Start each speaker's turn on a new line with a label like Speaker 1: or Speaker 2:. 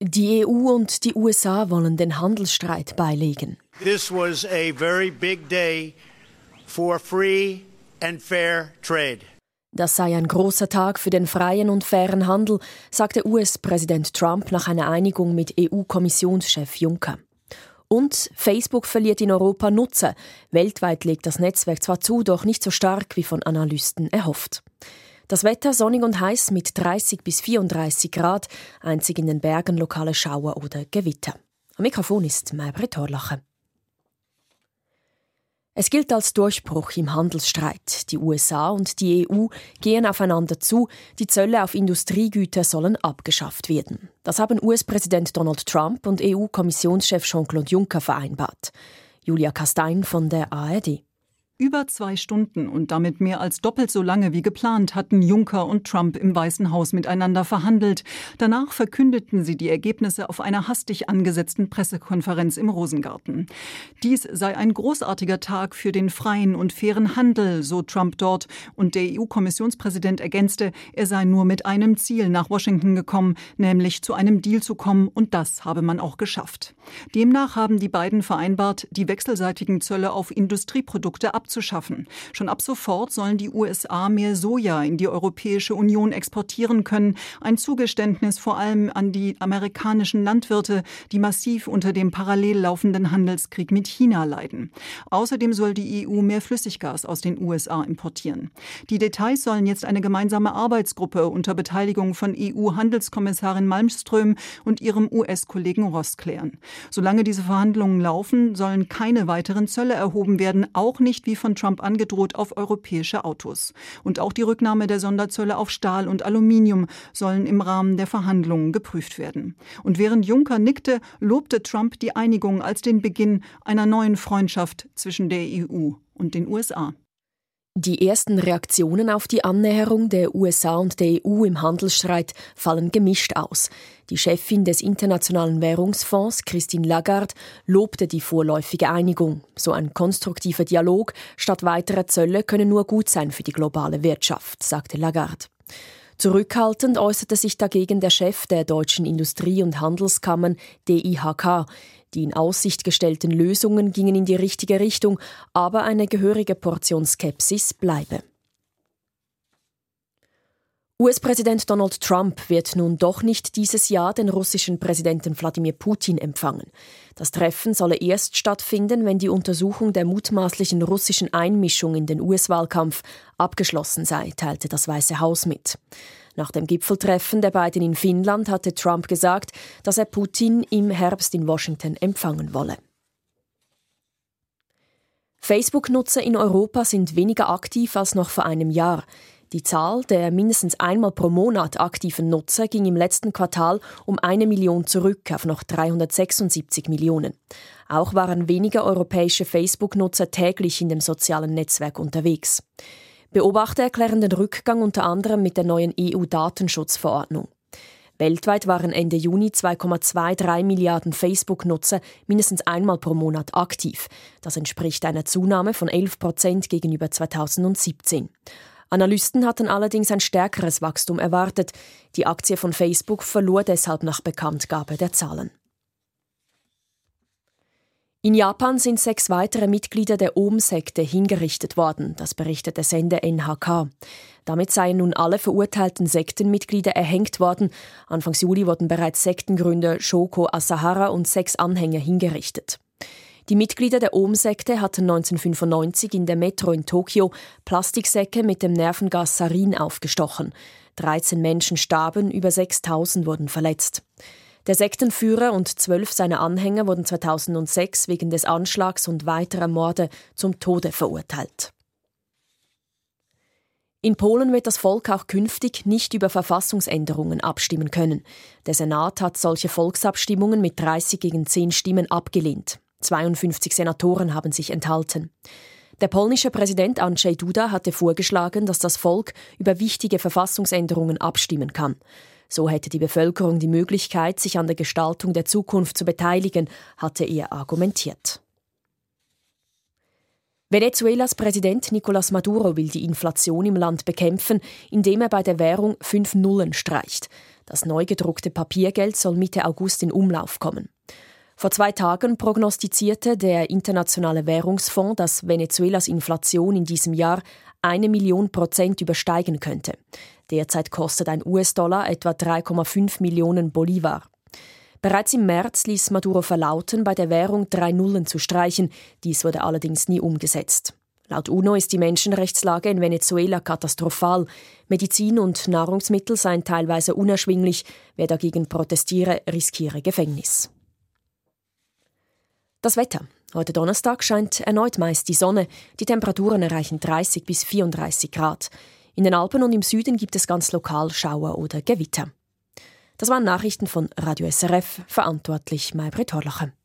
Speaker 1: Die EU und die USA wollen den Handelsstreit beilegen.
Speaker 2: This was a very big day for free and fair trade.
Speaker 1: Das sei ein großer Tag für den freien und fairen Handel, sagte US-Präsident Trump nach einer Einigung mit EU-Kommissionschef Juncker. Und Facebook verliert in Europa Nutzer. Weltweit legt das Netzwerk zwar zu, doch nicht so stark wie von Analysten erhofft. Das Wetter sonnig und heiß mit 30 bis 34 Grad, einzig in den Bergen lokale Schauer oder Gewitter. Am Mikrofon ist Maybrit Horlacher. Es gilt als Durchbruch im Handelsstreit. Die USA und die EU gehen aufeinander zu. Die Zölle auf Industriegüter sollen abgeschafft werden. Das haben US-Präsident Donald Trump und EU-Kommissionschef Jean-Claude Juncker vereinbart. Julia Kastein von der ARD.
Speaker 3: Über 2 Stunden und damit mehr als doppelt so lange wie geplant hatten Juncker und Trump im Weißen Haus miteinander verhandelt. Danach verkündeten sie die Ergebnisse auf einer hastig angesetzten Pressekonferenz im Rosengarten. Dies sei ein großartiger Tag für den freien und fairen Handel, so Trump dort. Und der EU-Kommissionspräsident ergänzte, er sei nur mit einem Ziel nach Washington gekommen, nämlich zu einem Deal zu kommen. Und das habe man auch geschafft. Demnach haben die beiden vereinbart, die wechselseitigen Zölle auf Industrieprodukte abzuschaffen. Schon ab sofort sollen die USA mehr Soja in die Europäische Union exportieren können. Ein Zugeständnis vor allem an die amerikanischen Landwirte, die massiv unter dem parallel laufenden Handelskrieg mit China leiden. Außerdem soll die EU mehr Flüssiggas aus den USA importieren. Die Details sollen jetzt eine gemeinsame Arbeitsgruppe unter Beteiligung von EU-Handelskommissarin Malmström und ihrem US-Kollegen Ross klären. Solange diese Verhandlungen laufen, sollen keine weiteren Zölle erhoben werden, auch nicht wie von Trump angedroht auf europäische Autos. Und auch die Rücknahme der Sonderzölle auf Stahl und Aluminium sollen im Rahmen der Verhandlungen geprüft werden. Und während Juncker nickte, lobte Trump die Einigung als den Beginn einer neuen Freundschaft zwischen der EU und den USA.
Speaker 1: Die ersten Reaktionen auf die Annäherung der USA und der EU im Handelsstreit fallen gemischt aus. Die Chefin des Internationalen Währungsfonds, Christine Lagarde, lobte die vorläufige Einigung. So ein konstruktiver Dialog statt weiterer Zölle könne nur gut sein für die globale Wirtschaft, sagte Lagarde. Zurückhaltend äußerte sich dagegen der Chef der deutschen Industrie- und Handelskammern DIHK. Die in Aussicht gestellten Lösungen gingen in die richtige Richtung, aber eine gehörige Portion Skepsis bleibe. US-Präsident Donald Trump wird nun doch nicht dieses Jahr den russischen Präsidenten Wladimir Putin empfangen. Das Treffen solle erst stattfinden, wenn die Untersuchung der mutmaßlichen russischen Einmischung in den US-Wahlkampf abgeschlossen sei, teilte das Weiße Haus mit. Nach dem Gipfeltreffen der beiden in Finnland hatte Trump gesagt, dass er Putin im Herbst in Washington empfangen wolle. Facebook-Nutzer in Europa sind weniger aktiv als noch vor einem Jahr. Die Zahl der mindestens einmal pro Monat aktiven Nutzer ging im letzten Quartal um 1 Million zurück auf noch 376 Millionen. Auch waren weniger europäische Facebook-Nutzer täglich in dem sozialen Netzwerk unterwegs. Beobachter erklären den Rückgang unter anderem mit der neuen EU-Datenschutzverordnung. Weltweit waren Ende Juni 2,23 Milliarden Facebook-Nutzer mindestens einmal pro Monat aktiv. Das entspricht einer Zunahme von 11% gegenüber 2017. Analysten hatten allerdings ein stärkeres Wachstum erwartet. Die Aktie von Facebook verlor deshalb nach Bekanntgabe der Zahlen. In Japan sind 6 weitere Mitglieder der Aum-Sekte hingerichtet worden, das berichtet der Sender NHK. Damit seien nun alle verurteilten Sektenmitglieder erhängt worden. Anfang Juli wurden bereits Sektengründer Shoko Asahara und 6 Anhänger hingerichtet. Die Mitglieder der Aum-Sekte hatten 1995 in der Metro in Tokio Plastiksäcke mit dem Nervengas Sarin aufgestochen. 13 Menschen starben, über 6.000 wurden verletzt. Der Sektenführer und 12 seiner Anhänger wurden 2006 wegen des Anschlags und weiterer Morde zum Tode verurteilt. In Polen wird das Volk auch künftig nicht über Verfassungsänderungen abstimmen können. Der Senat hat solche Volksabstimmungen mit 30 gegen 10 Stimmen abgelehnt. 52 Senatoren haben sich enthalten. Der polnische Präsident Andrzej Duda hatte vorgeschlagen, dass das Volk über wichtige Verfassungsänderungen abstimmen kann. So hätte die Bevölkerung die Möglichkeit, sich an der Gestaltung der Zukunft zu beteiligen, hatte er argumentiert. Venezuelas Präsident Nicolás Maduro will die Inflation im Land bekämpfen, indem er bei der Währung 5 Nullen streicht. Das neu gedruckte Papiergeld soll Mitte August in Umlauf kommen. Vor 2 Tagen prognostizierte der Internationale Währungsfonds, dass Venezuelas Inflation in diesem Jahr 1 Million % übersteigen könnte. Derzeit kostet ein US-Dollar etwa 3,5 Millionen Bolivar. Bereits im März ließ Maduro verlauten, bei der Währung 3 Nullen zu streichen. Dies wurde allerdings nie umgesetzt. Laut UNO ist die Menschenrechtslage in Venezuela katastrophal. Medizin und Nahrungsmittel seien teilweise unerschwinglich. Wer dagegen protestiere, riskiere Gefängnis. Das Wetter. Heute Donnerstag scheint erneut meist die Sonne. Die Temperaturen erreichen 30 bis 34 Grad. In den Alpen und im Süden gibt es ganz lokal Schauer oder Gewitter. Das waren Nachrichten von Radio SRF, verantwortlich Maybrit Horlacher.